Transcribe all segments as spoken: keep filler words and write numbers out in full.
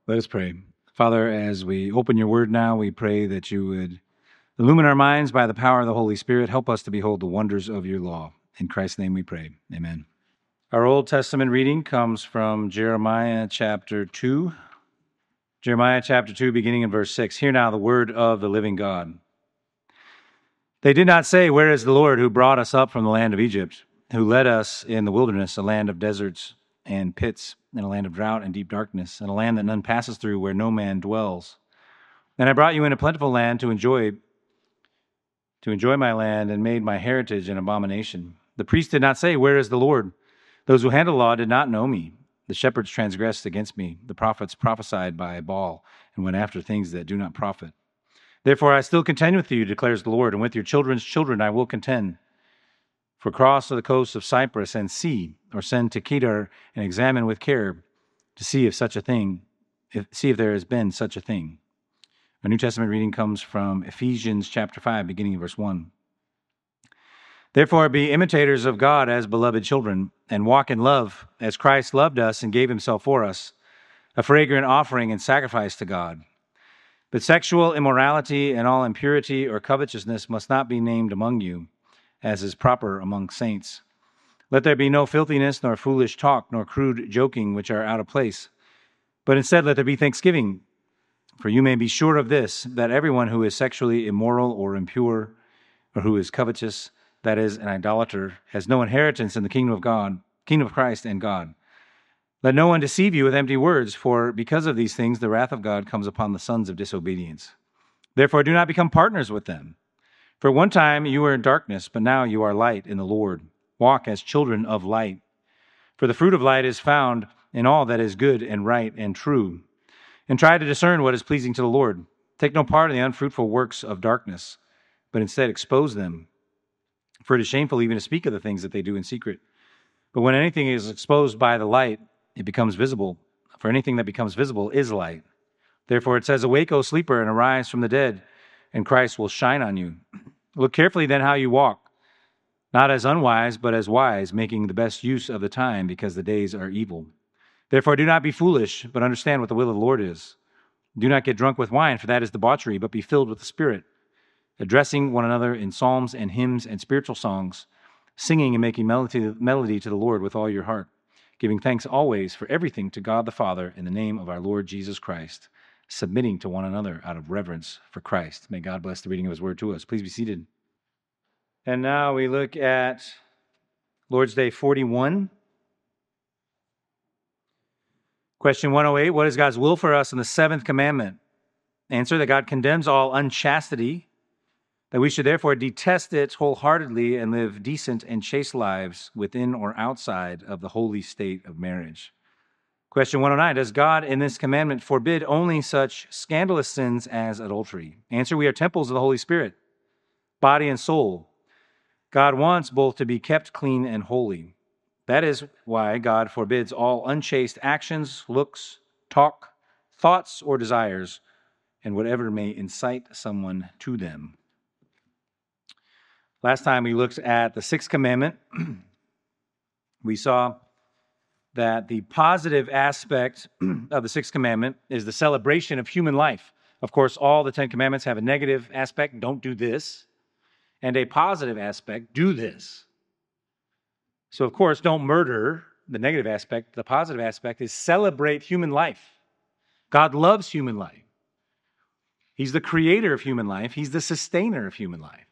Let us pray. Father, as we open your word now, we pray that you would illumine our minds by the power of the Holy Spirit. Help us to behold the wonders of your law. In Christ's name we pray. Amen. Our Old Testament reading comes from Jeremiah chapter two. Jeremiah chapter two, beginning in verse six. Hear now the word of the living God. They did not say, "Where is the Lord who brought us up from the land of Egypt, who led us in the wilderness, a land of deserts and pits, in a land of drought and deep darkness, in a land that none passes through, where no man dwells? And I brought you in a plentiful land to enjoy to enjoy my land, and made my heritage an abomination. The priests did not say, 'Where is the Lord?' Those who handle the law did not know me. The shepherds transgressed against me. The prophets prophesied by Baal, and went after things that do not profit. Therefore I still contend with you, declares the Lord, and with your children's children I will contend. For cross to the coast of Cyprus and see, or send to Kedar and examine with care to see if such a thing, if, see if there has been such a thing." Our New Testament reading comes from Ephesians chapter five, beginning in verse one. "Therefore be imitators of God as beloved children, and walk in love as Christ loved us and gave himself for us, a fragrant offering and sacrifice to God. But sexual immorality and all impurity or covetousness must not be named among you, as is proper among saints. Let there be no filthiness, nor foolish talk, nor crude joking, which are out of place. But instead let there be thanksgiving. For you may be sure of this, that everyone who is sexually immoral or impure, or who is covetous, that is, an idolater, has no inheritance in the kingdom of God, kingdom of Christ and God. Let no one deceive you with empty words, for because of these things the wrath of God comes upon the sons of disobedience. Therefore do not become partners with them. For one time you were in darkness, but now you are light in the Lord. Walk as children of light. For the fruit of light is found in all that is good and right and true. And try to discern what is pleasing to the Lord. Take no part in the unfruitful works of darkness, but instead expose them. For it is shameful even to speak of the things that they do in secret. But when anything is exposed by the light, it becomes visible. For anything that becomes visible is light. Therefore it says, 'Awake, O sleeper, and arise from the dead, and Christ will shine on you.' Look carefully then how you walk, not as unwise, but as wise, making the best use of the time, because the days are evil. Therefore do not be foolish, but understand what the will of the Lord is. Do not get drunk with wine, for that is debauchery, but be filled with the Spirit, addressing one another in psalms and hymns and spiritual songs, singing and making melody to the Lord with all your heart, giving thanks always for everything to God the Father in the name of our Lord Jesus Christ, submitting to one another out of reverence for Christ." May God bless the reading of his word to us. Please be seated. And now we look at Lord's Day forty-one. Question one oh eight, what is God's will for us in the seventh commandment? Answer, that God condemns all unchastity, that we should therefore detest it wholeheartedly and live decent and chaste lives within or outside of the holy state of marriage. Question one oh nine, does God in this commandment forbid only such scandalous sins as adultery? Answer, we are temples of the Holy Spirit, body and soul. God wants both to be kept clean and holy. That is why God forbids all unchaste actions, looks, talk, thoughts, or desires, and whatever may incite someone to them. Last time we looked at the sixth commandment. We saw that the positive aspect of the sixth commandment is the celebration of human life. Of course, all the Ten Commandments have a negative aspect, don't do this, and a positive aspect, do this. So, of course, don't murder, the negative aspect. The positive aspect is celebrate human life. God loves human life. He's the creator of human life. He's the sustainer of human life.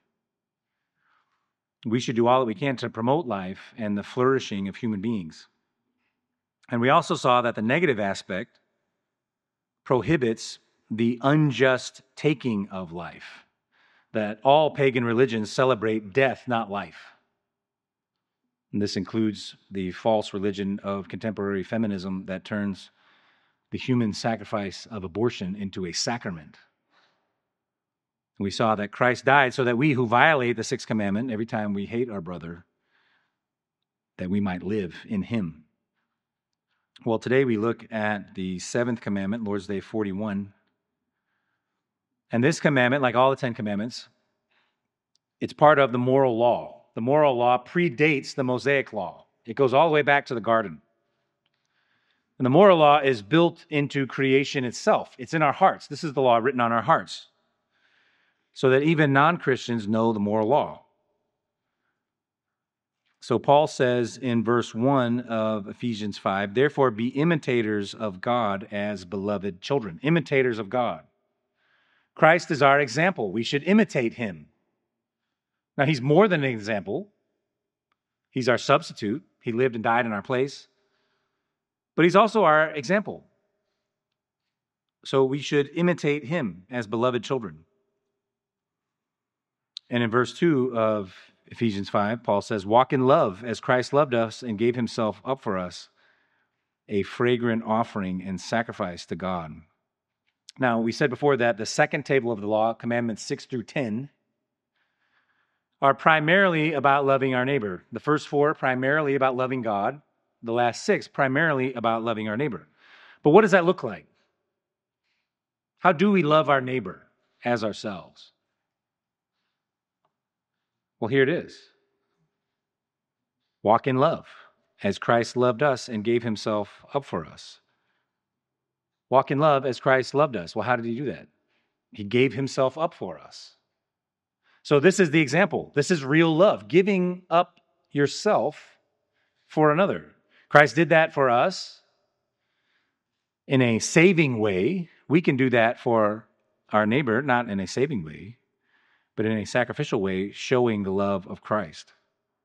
We should do all that we can to promote life and the flourishing of human beings. And we also saw that the negative aspect prohibits the unjust taking of life, that all pagan religions celebrate death, not life. And this includes the false religion of contemporary feminism that turns the human sacrifice of abortion into a sacrament. We saw that Christ died so that we who violate the sixth commandment, every time we hate our brother, that we might live in him. Well, today we look at the seventh commandment, Lord's Day forty-one. And this commandment, like all the Ten Commandments, it's part of the moral law. The moral law predates the Mosaic law. It goes all the way back to the garden. And the moral law is built into creation itself. It's in our hearts. This is the law written on our hearts, so that even non-Christians know the moral law. So Paul says in verse one of Ephesians five, therefore be imitators of God as beloved children. Imitators of God. Christ is our example. We should imitate him. Now, he's more than an example. He's our substitute. He lived and died in our place. But he's also our example. So we should imitate him as beloved children. And in verse two of Ephesians five, Paul says, walk in love as Christ loved us and gave himself up for us, a fragrant offering and sacrifice to God. Now, we said before that the second table of the law, commandments six through ten, are primarily about loving our neighbor. The first four, primarily about loving God. The last six, primarily about loving our neighbor. But what does that look like? How do we love our neighbor as ourselves? Well, here it is. Walk in love, as Christ loved us and gave himself up for us. Walk in love as Christ loved us. Well, how did he do that? He gave himself up for us. So this is the example. This is real love, giving up yourself for another. Christ did that for us in a saving way. We can do that for our neighbor, not in a saving way, but in a sacrificial way, showing the love of Christ.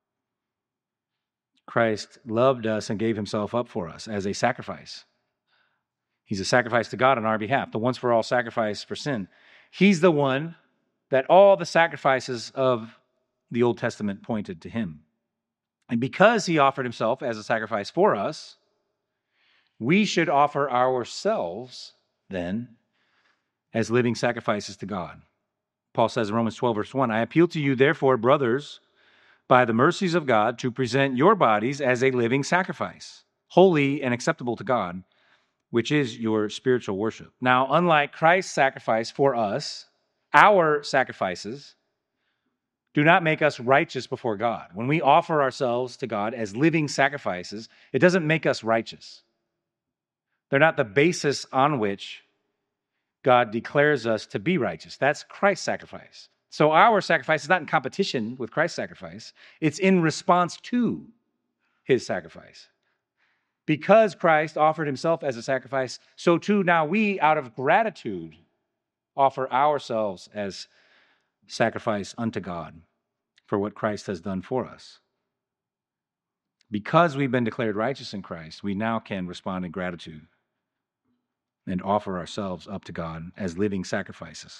Christ loved us and gave himself up for us as a sacrifice. He's a sacrifice to God on our behalf, the once for all sacrifice for sin. He's the one that all the sacrifices of the Old Testament pointed to him. And because he offered himself as a sacrifice for us, we should offer ourselves then as living sacrifices to God. Paul says in Romans twelve, verse one, I appeal to you, therefore, brothers, by the mercies of God, to present your bodies as a living sacrifice, holy and acceptable to God, which is your spiritual worship. Now, unlike Christ's sacrifice for us, our sacrifices do not make us righteous before God. When we offer ourselves to God as living sacrifices, it doesn't make us righteous. They're not the basis on which God declares us to be righteous. That's Christ's sacrifice. So our sacrifice is not in competition with Christ's sacrifice. It's in response to his sacrifice. Because Christ offered himself as a sacrifice, so too now we, out of gratitude, offer ourselves as sacrifice unto God for what Christ has done for us. Because we've been declared righteous in Christ, we now can respond in gratitude and offer ourselves up to God as living sacrifices.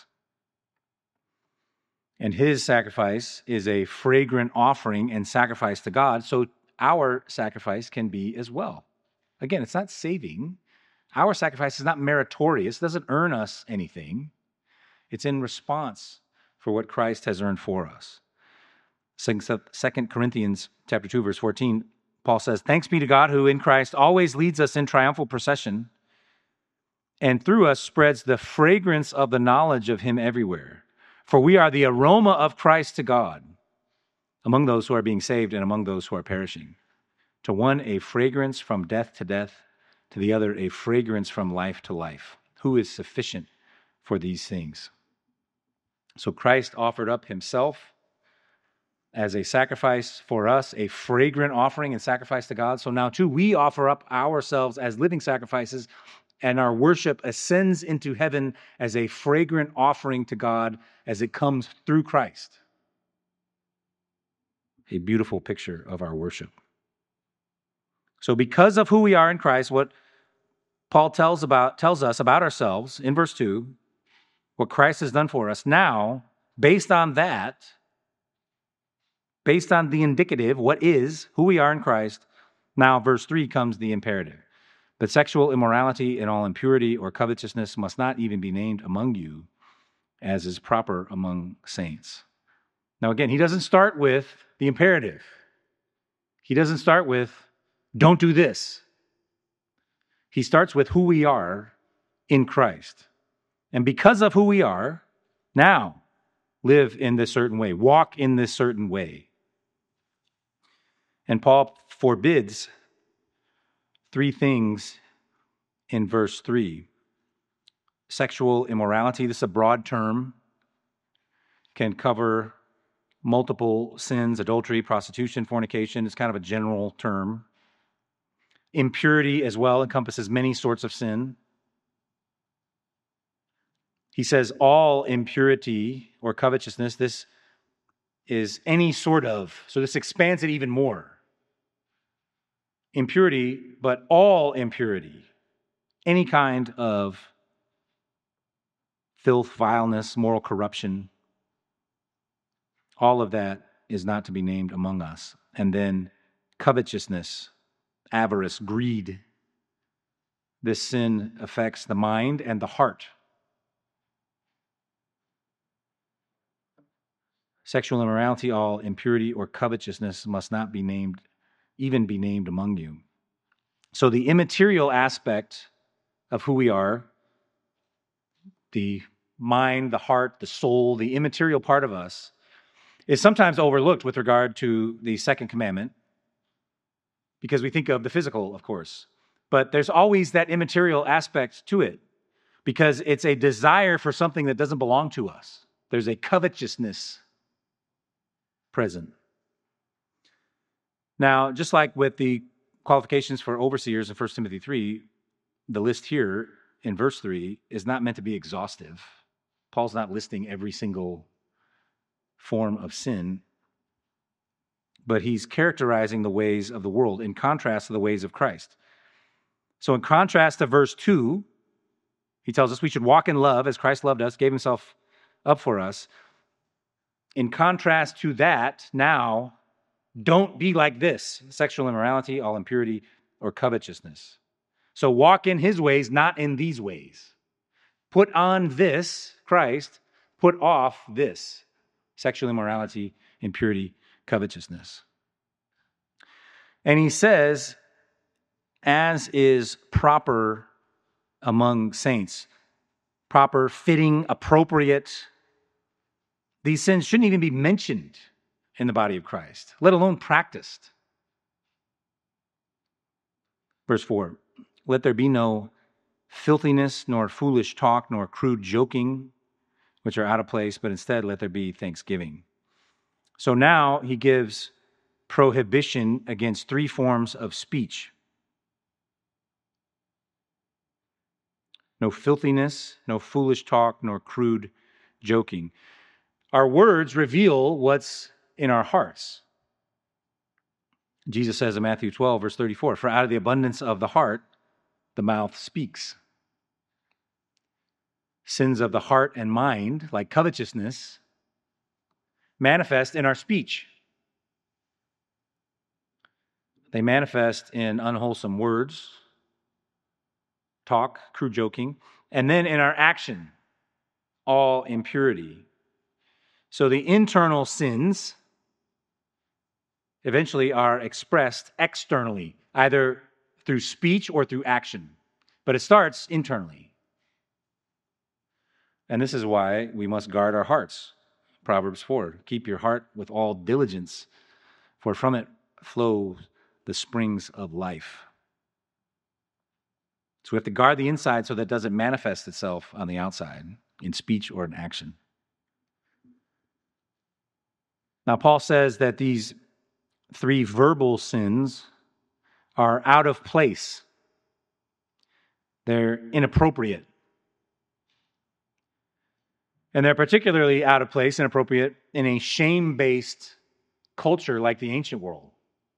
And his sacrifice is a fragrant offering and sacrifice to God, so our sacrifice can be as well. Again, it's not saving. Our sacrifice is not meritorious. It doesn't earn us anything. It's in response for what Christ has earned for us. Second Corinthians chapter two, verse fourteen, Paul says, thanks be to God who in Christ always leads us in triumphal procession and through us spreads the fragrance of the knowledge of him everywhere. For we are the aroma of Christ to God among those who are being saved and among those who are perishing. To one, a fragrance from death to death, to the other, a fragrance from life to life. Who is sufficient for these things? So Christ offered up himself as a sacrifice for us, a fragrant offering and sacrifice to God. So now, too, we offer up ourselves as living sacrifices, and our worship ascends into heaven as a fragrant offering to God as it comes through Christ. A beautiful picture of our worship. So because of who we are in Christ, what Paul tells about tells us about ourselves in verse two, what Christ has done for us, now, based on that, based on the indicative, what is, who we are in Christ, now verse three comes the imperative. But sexual immorality and all impurity or covetousness must not even be named among you, as is proper among saints. Now again, he doesn't start with the imperative. He doesn't start with, don't do this. He starts with who we are in Christ. And because of who we are, now live in this certain way, walk in this certain way. And Paul forbids three things in verse three. Sexual immorality, this is a broad term, can cover multiple sins: adultery, prostitution, fornication. It's kind of a general term. Impurity as well encompasses many sorts of sin. He says all impurity or covetousness, this is any sort of, so this expands it even more. Impurity, but all impurity, any kind of filth, vileness, moral corruption, all of that is not to be named among us. And then covetousness, avarice, greed. This sin affects the mind and the heart. Sexual immorality, all impurity or covetousness must not be named, even be named among you. So the immaterial aspect of who we are, the mind, the heart, the soul, the immaterial part of us, is sometimes overlooked with regard to the second commandment, because we think of the physical, of course. But there's always that immaterial aspect to it, because it's a desire for something that doesn't belong to us. There's a covetousness present. Now, just like with the qualifications for overseers in First Timothy three, the list here in verse three is not meant to be exhaustive. Paul's not listing every single form of sin, but he's characterizing the ways of the world in contrast to the ways of Christ. So in contrast to verse two, he tells us we should walk in love as Christ loved us, gave himself up for us. In contrast to that, now, don't be like this: sexual immorality, all impurity, or covetousness. So walk in his ways, not in these ways. Put on this, Christ, put off this: sexual immorality, impurity, covetousness. And he says, as is proper among saints, proper, fitting, appropriate. These sins shouldn't even be mentioned in the body of Christ, let alone practiced. Verse four, let there be no filthiness, nor foolish talk, nor crude joking, which are out of place, but instead let there be thanksgiving. So now he gives prohibition against three forms of speech. No filthiness, no foolish talk, nor crude joking. Our words reveal what's in our hearts. Jesus says in Matthew twelve, verse thirty-four, for out of the abundance of the heart, the mouth speaks. Sins of the heart and mind, like covetousness, manifest in our speech. They manifest in unwholesome words, talk, crude joking, and then in our action, all impurity. So the internal sins eventually are expressed externally, either through speech or through action. But it starts internally. And this is why we must guard our hearts. Proverbs four, keep your heart with all diligence, for from it flow the springs of life. So we have to guard the inside so that it doesn't manifest itself on the outside in speech or in action. Now, Paul says that these three verbal sins are out of place. They're inappropriate. And they're particularly out of place, inappropriate, in a shame-based culture like the ancient world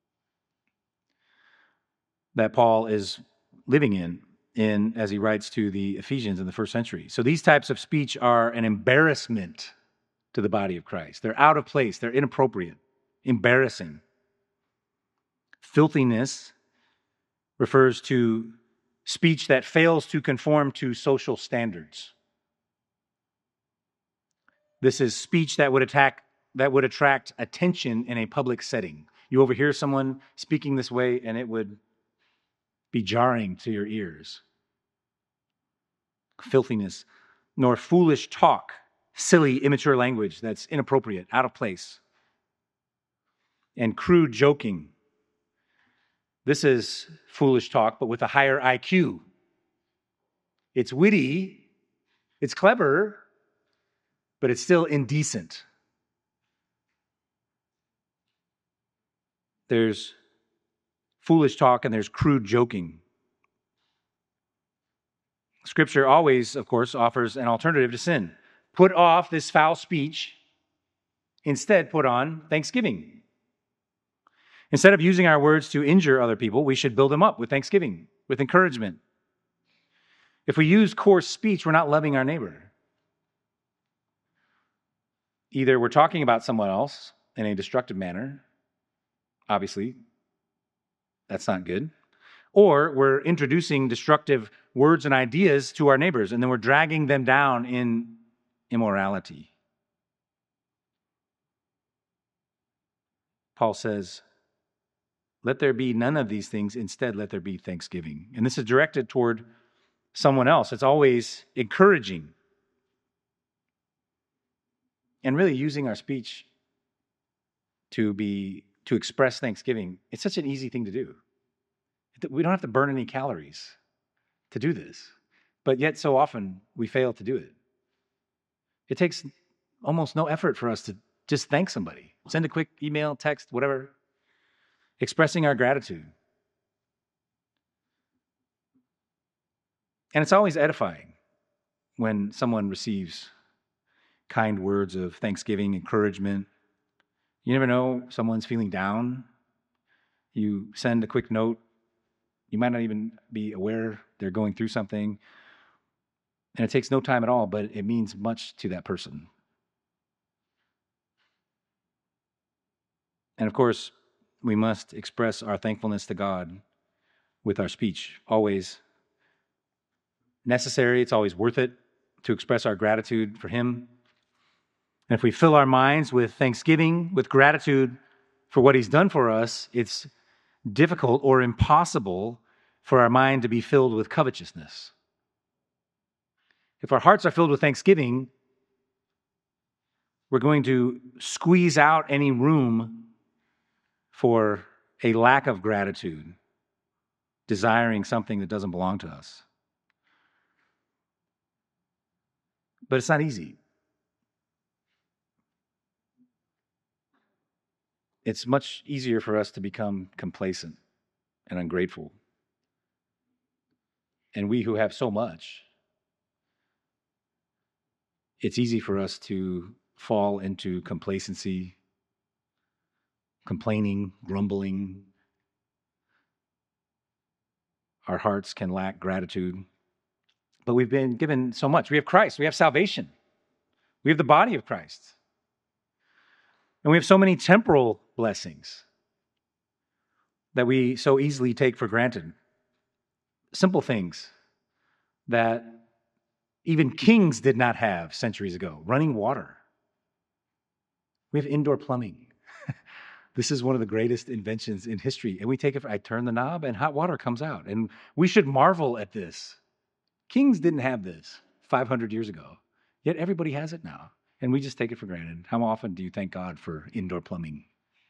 that Paul is living in, in as he writes to the Ephesians in the first century. So these types of speech are an embarrassment to the body of Christ. They're out of place. They're inappropriate, embarrassing. Filthiness refers to speech that fails to conform to social standards. This is speech that would attack, that would attract attention in a public setting. You overhear someone speaking this way, and it would be jarring to your ears. Filthiness, nor foolish talk, silly, immature language that's inappropriate, out of place. And crude joking. This is foolish talk, but with a higher I Q. It's witty, it's clever, but it's still indecent. There's foolish talk and there's crude joking. Scripture always, of course, offers an alternative to sin. Put off this foul speech. Instead, put on thanksgiving. Instead of using our words to injure other people, we should build them up with thanksgiving, with encouragement. If we use coarse speech, we're not loving our neighbor. Either we're talking about someone else in a destructive manner, obviously, that's not good, or we're introducing destructive words and ideas to our neighbors, and then we're dragging them down in immorality. Paul says, let there be none of these things. Instead, let there be thanksgiving. And this is directed toward someone else. It's always encouraging. And really using our speech to be to express thanksgiving, it's such an easy thing to do. We don't have to burn any calories to do this. But yet so often we fail to do it. It takes almost no effort for us to just thank somebody. Send a quick email, text, whatever. Expressing our gratitude. And it's always edifying when someone receives kind words of thanksgiving, encouragement. You never know, someone's feeling down. You send a quick note. You might not even be aware they're going through something. And it takes no time at all, but it means much to that person. And of course, we must express our thankfulness to God with our speech. Always necessary. It's always worth it to express our gratitude for Him. And if we fill our minds with thanksgiving, with gratitude for what He's done for us, it's difficult or impossible for our mind to be filled with covetousness. If our hearts are filled with thanksgiving, we're going to squeeze out any room for a lack of gratitude, desiring something that doesn't belong to us. But it's not easy. It's much easier for us to become complacent and ungrateful. And we who have so much, it's easy for us to fall into complacency, complaining, grumbling. Our hearts can lack gratitude. But we've been given so much. We have Christ. We have salvation. We have the body of Christ. And we have so many temporal blessings that we so easily take for granted. Simple things that even kings did not have centuries ago. Running water. We have indoor plumbing. This is one of the greatest inventions in history. And we take it, for, I turn the knob and hot water comes out. And we should marvel at this. Kings didn't have this five hundred years ago. Yet everybody has it now. And we just take it for granted. How often do you thank God for indoor plumbing?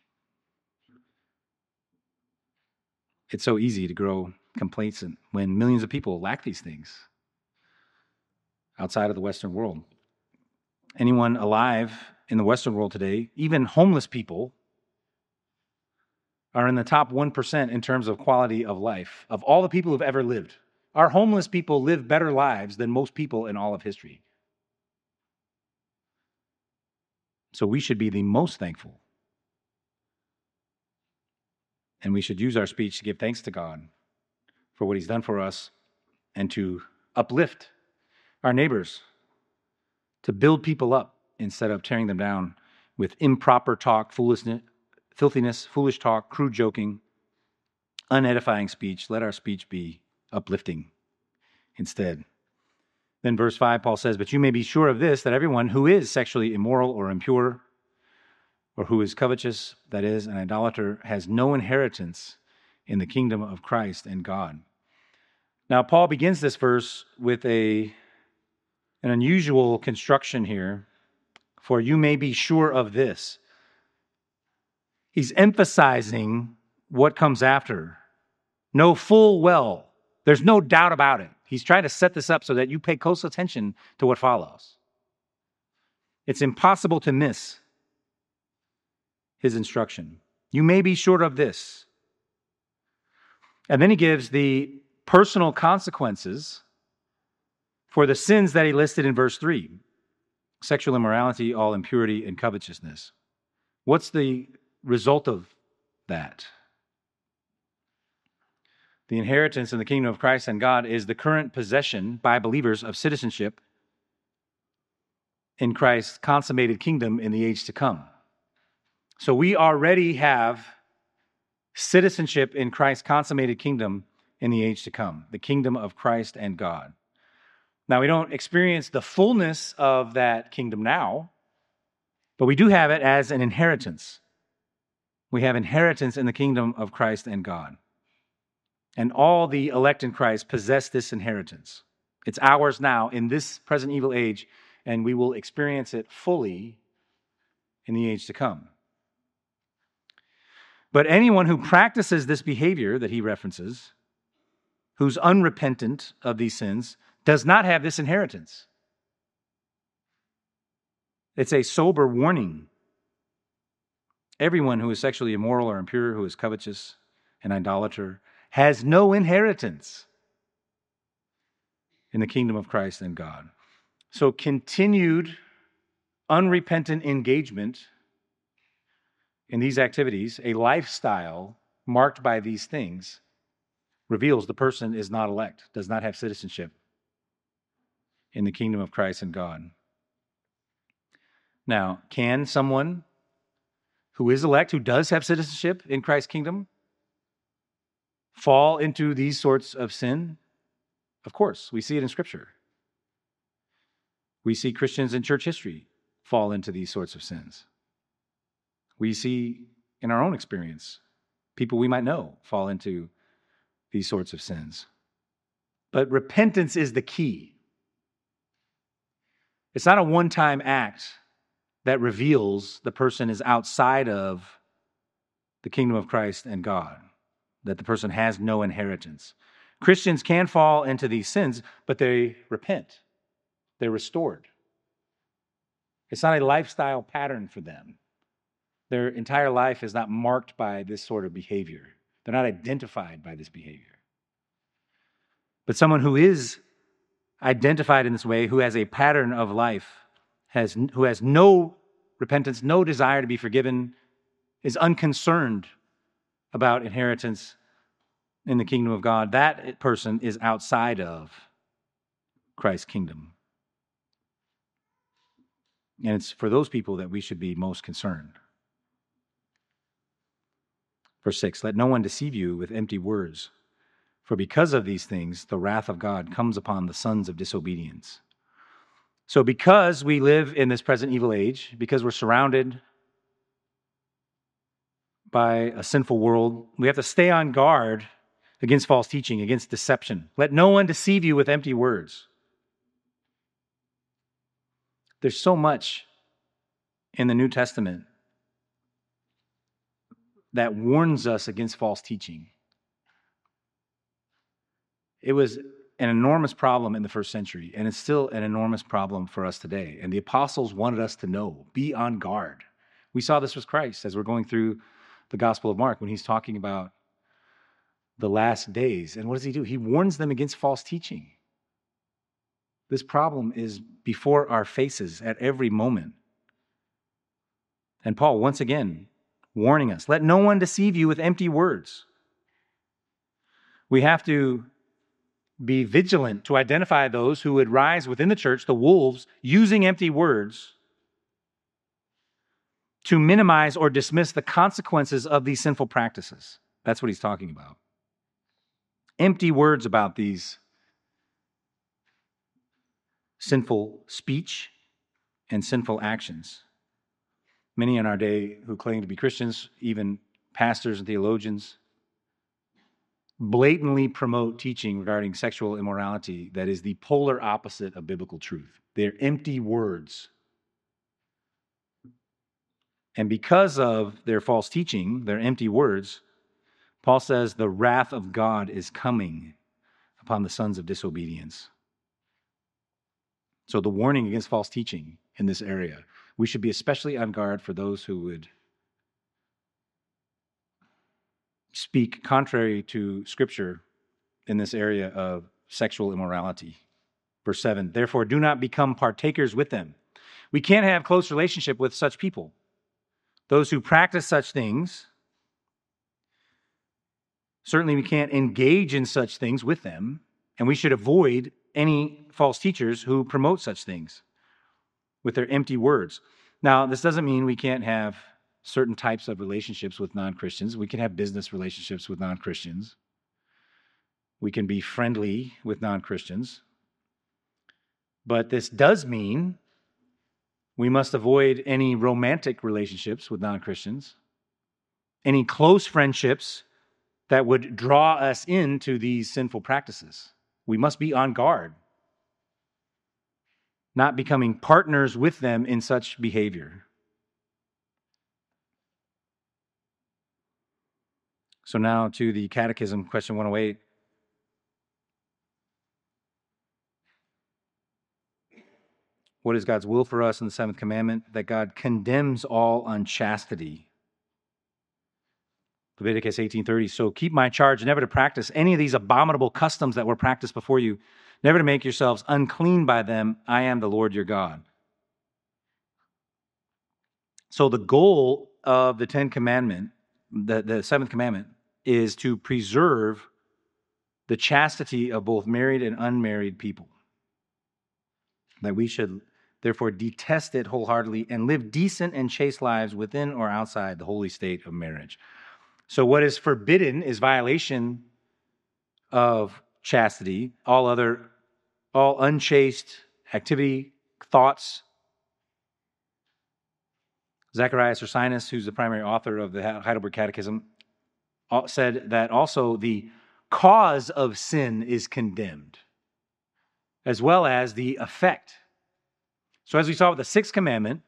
It's so easy to grow complacent when millions of people lack these things outside of the Western world. Anyone alive in the Western world today, even homeless people, are in the top one percent in terms of quality of life of all the people who've ever lived. Our homeless people live better lives than most people in all of history. So we should be the most thankful. And we should use our speech to give thanks to God for what He's done for us and to uplift our neighbors, to build people up instead of tearing them down with improper talk, foolishness, filthiness, foolish talk, crude joking, unedifying speech. Let our speech be uplifting instead. Then verse five, Paul says, but you may be sure of this, that everyone who is sexually immoral or impure, or who is covetous, that is, an idolater, has no inheritance in the kingdom of Christ and God. Now, Paul begins this verse with a, an unusual construction here, for you may be sure of this. He's emphasizing what comes after. Know full well. There's no doubt about it. He's trying to set this up so that you pay close attention to what follows. It's impossible to miss his instruction. You may be short of this. And then he gives the personal consequences for the sins that he listed in verse three. Sexual immorality, all impurity, and covetousness. What's the result of that? The inheritance in the kingdom of Christ and God is the current possession by believers of citizenship in Christ's consummated kingdom in the age to come. So we already have citizenship in Christ's consummated kingdom in the age to come, the kingdom of Christ and God. Now, we don't experience the fullness of that kingdom now, but we do have it as an inheritance. We have inheritance in the kingdom of Christ and God. And all the elect in Christ possess this inheritance. It's ours now in this present evil age, and we will experience it fully in the age to come. But anyone who practices this behavior that he references, who's unrepentant of these sins, does not have this inheritance. It's a sober warning. Everyone who is sexually immoral or impure, who is covetous and idolater, has no inheritance in the kingdom of Christ and God. So continued unrepentant engagement in these activities, a lifestyle marked by these things, reveals the person is not elect, does not have citizenship in the kingdom of Christ and God. Now, can someone who is elect, who does have citizenship in Christ's kingdom, fall into these sorts of sin? Of course, we see it in Scripture. We see Christians in church history fall into these sorts of sins. We see in our own experience people we might know fall into these sorts of sins. But repentance is the key. It's not a one-time act that reveals the person is outside of the kingdom of Christ and God, that the person has no inheritance. Christians can fall into these sins, but they repent. They're restored. It's not a lifestyle pattern for them. Their entire life is not marked by this sort of behavior. They're not identified by this behavior. But someone who is identified in this way, who has a pattern of life, has who has no repentance, no desire to be forgiven, is unconcerned about inheritance in the kingdom of God, that person is outside of Christ's kingdom. And it's for those people that we should be most concerned. Verse six, let no one deceive you with empty words, for because of these things, the wrath of God comes upon the sons of disobedience. So because we live in this present evil age, because we're surrounded by a sinful world, we have to stay on guard against false teaching, against deception. Let no one deceive you with empty words. There's so much in the New Testament that warns us against false teaching. It was an enormous problem in the first century, and it's still an enormous problem for us today. And the apostles wanted us to know, be on guard. We saw this with Christ as we're going through the Gospel of Mark when he's talking about the last days. And what does he do? He warns them against false teaching. This problem is before our faces at every moment. And Paul, once again, warning us, let no one deceive you with empty words. We have to be vigilant to identify those who would rise within the church, the wolves, using empty words to minimize or dismiss the consequences of these sinful practices. That's what he's talking about. Empty words about these sinful speech and sinful actions. Many in our day who claim to be Christians, even pastors and theologians, blatantly promote teaching regarding sexual immorality that is the polar opposite of biblical truth. They're empty words. And because of their false teaching, their empty words, Paul says the wrath of God is coming upon the sons of disobedience. So the warning against false teaching in this area, we should be especially on guard for those who would speak contrary to Scripture in this area of sexual immorality. Verse seven, therefore do not become partakers with them. We can't have close relationship with such people. Those who practice such things, certainly we can't engage in such things with them, and we should avoid any false teachers who promote such things with their empty words. Now, this doesn't mean we can't have certain types of relationships with non-Christians. We can have business relationships with non-Christians. We can be friendly with non-Christians. But this does mean we must avoid any romantic relationships with non-Christians, any close friendships that would draw us into these sinful practices. We must be on guard, not becoming partners with them in such behavior. So now to the Catechism, question one oh eight. What is God's will for us in the seventh commandment? That God condemns all unchastity. Leviticus eighteen thirty, so keep my charge never to practice any of these abominable customs that were practiced before you, never to make yourselves unclean by them. I am the Lord your God. So the goal of the Ten Commandment, the, the seventh commandment, is to preserve the chastity of both married and unmarried people. That we should therefore detest it wholeheartedly and live decent and chaste lives within or outside the holy state of marriage. So what is forbidden is violation of chastity, all other, all unchaste activity, thoughts. Zacharias Ursinus, who's the primary author of the Heidelberg Catechism, said that also the cause of sin is condemned, as well as the effect. So as we saw with the sixth commandment,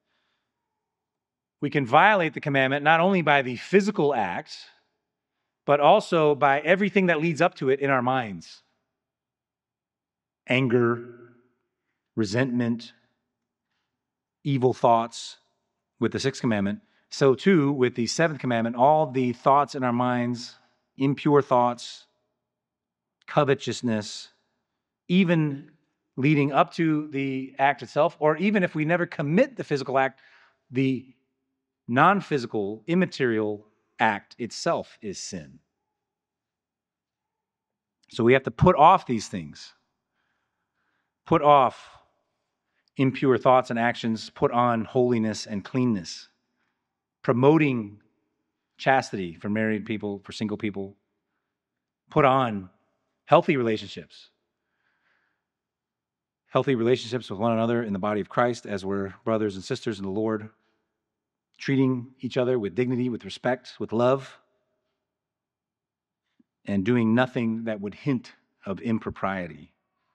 we can violate the commandment not only by the physical act, but also by everything that leads up to it in our minds. Anger, resentment, evil thoughts with the sixth commandment. So too, with the seventh commandment, all the thoughts in our minds, impure thoughts, covetousness, even leading up to the act itself, or even if we never commit the physical act, the non-physical, immaterial act itself is sin. So we have to put off these things. Put off impure thoughts and actions, put on holiness and cleanness. Promoting chastity for married people, for single people. Put on healthy relationships. Healthy relationships with one another in the body of Christ as we're brothers and sisters in the Lord. Treating each other with dignity, with respect, with love, and doing nothing that would hint of impropriety.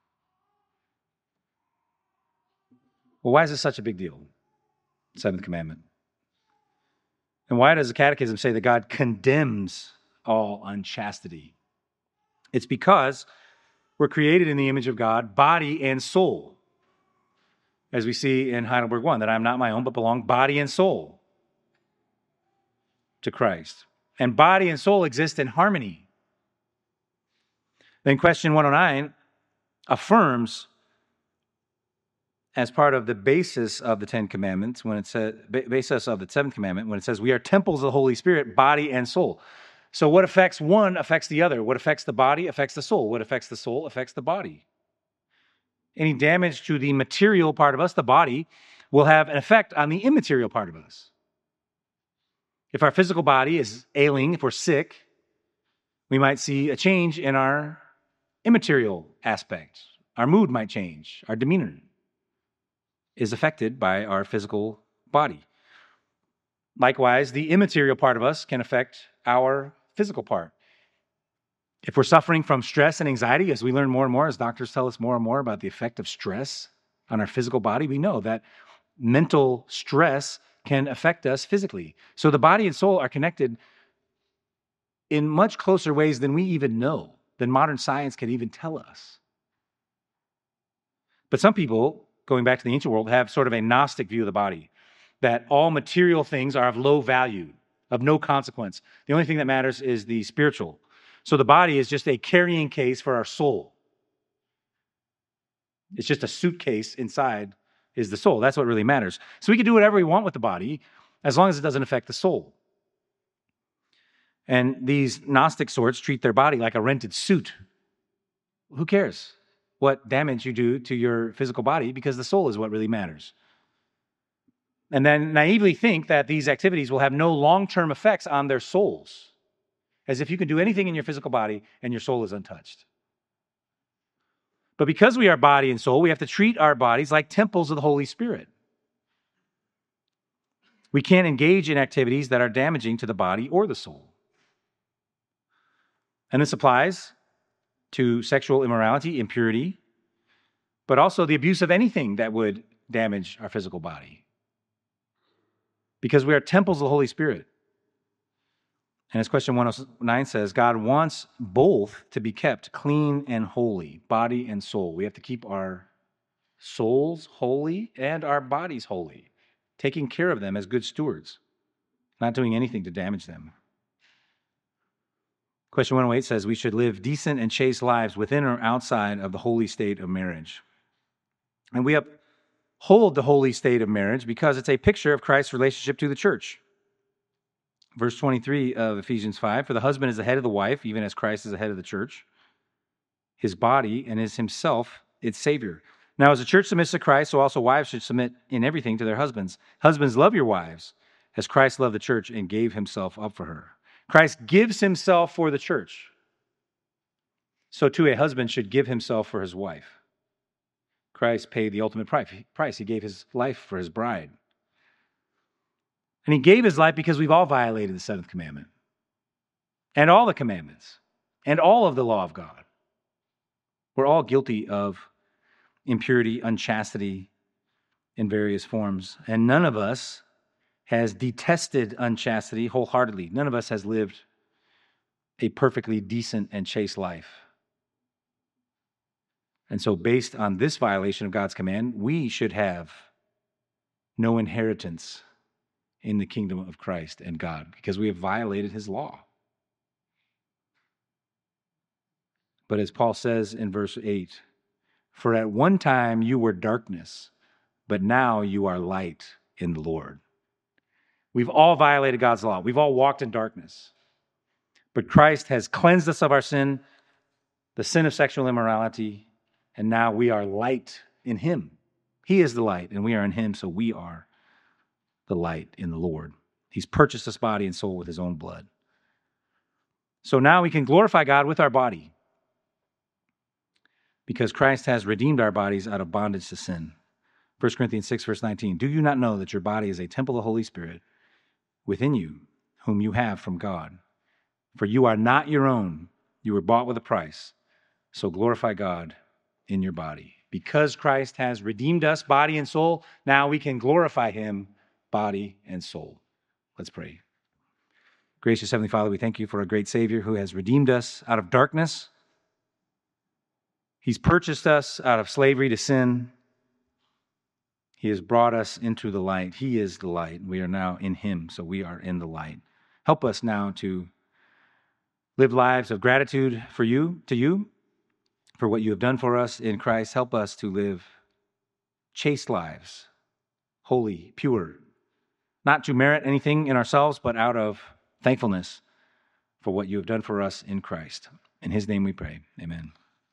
Well, why is this such a big deal? Seventh commandment. And why does the Catechism say that God condemns all unchastity? It's because we're created in the image of God, body and soul. As we see in Heidelberg one, that I am not my own, but belong body and soul to Christ. And body and soul exist in harmony. Then question one oh nine affirms, as part of the basis of the Ten Commandments, when it says, basis of the seventh commandment, when it says we are temples of the Holy Spirit, body and soul. So what affects one affects the other. What affects the body affects the soul. What affects the soul affects the body. Any damage to the material part of us, the body, will have an effect on the immaterial part of us. If our physical body is ailing, if we're sick, we might see a change in our immaterial aspect. Our mood might change. Our demeanor is affected by our physical body. Likewise, the immaterial part of us can affect our physical part. If we're suffering from stress and anxiety, as we learn more and more, as doctors tell us more and more about the effect of stress on our physical body, we know that mental stress can affect us physically. So the body and soul are connected in much closer ways than we even know. than modern science can even tell us. But some people, going back to the ancient world, have sort of a Gnostic view of the body, that all material things are of low value, of no consequence. The only thing that matters is the spiritual. So the body is just a carrying case for our soul. It's just a suitcase inside is the soul. That's what really matters. So we can do whatever we want with the body as long as it doesn't affect the soul. And these Gnostic sorts treat their body like a rented suit. Who cares what damage you do to your physical body, because the soul is what really matters. And then naively think that these activities will have no long-term effects on their souls, as if you can do anything in your physical body and your soul is untouched. But because we are body and soul, we have to treat our bodies like temples of the Holy Spirit. We can't engage in activities that are damaging to the body or the soul. And this applies to sexual immorality, impurity, but also the abuse of anything that would damage our physical body. Because we are temples of the Holy Spirit. And as question one oh nine says, God wants both to be kept clean and holy, body and soul. We have to keep our souls holy and our bodies holy, taking care of them as good stewards, not doing anything to damage them. Question one oh eight says we should live decent and chaste lives within or outside of the holy state of marriage. And we uphold the holy state of marriage because it's a picture of Christ's relationship to the church. Verse twenty-three of Ephesians five, for the husband is the head of the wife, even as Christ is the head of the church, his body, and is himself its Savior. Now, as the church submits to Christ, so also wives should submit in everything to their husbands. Husbands, love your wives, as Christ loved the church and gave himself up for her. Christ gives himself for the church. So too a husband should give himself for his wife. Christ paid the ultimate price. He gave his life for his bride. And he gave his life because we've all violated the seventh commandment and all the commandments and all of the law of God. We're all guilty of impurity, unchastity in various forms. And none of us has detested unchastity wholeheartedly. None of us has lived a perfectly decent and chaste life. And so based on this violation of God's command, we should have no inheritance in the kingdom of Christ and God because we have violated his law. But as Paul says in verse eight, for at one time you were darkness, but now you are light in the Lord. We've all violated God's law. We've all walked in darkness. But Christ has cleansed us of our sin, the sin of sexual immorality, and now we are light in him. He is the light, and we are in him, so we are the light in the Lord. He's purchased us body and soul with his own blood. So now we can glorify God with our body because Christ has redeemed our bodies out of bondage to sin. First Corinthians six, verse nineteen, do you not know that your body is a temple of the Holy Spirit within you, whom you have from God? For you are not your own. You were bought with a price. So glorify God in your body. Because Christ has redeemed us, body and soul, now we can glorify him, body and soul. Let's pray. Gracious Heavenly Father, we thank you for a great Savior who has redeemed us out of darkness. He's purchased us out of slavery to sin. He has brought us into the light. He is the light. We are now in him, so we are in the light. Help us now to live lives of gratitude for you, to you, for what you have done for us in Christ. Help us to live chaste lives, holy, pure, not to merit anything in ourselves, but out of thankfulness for what you have done for us in Christ. In his name we pray. Amen.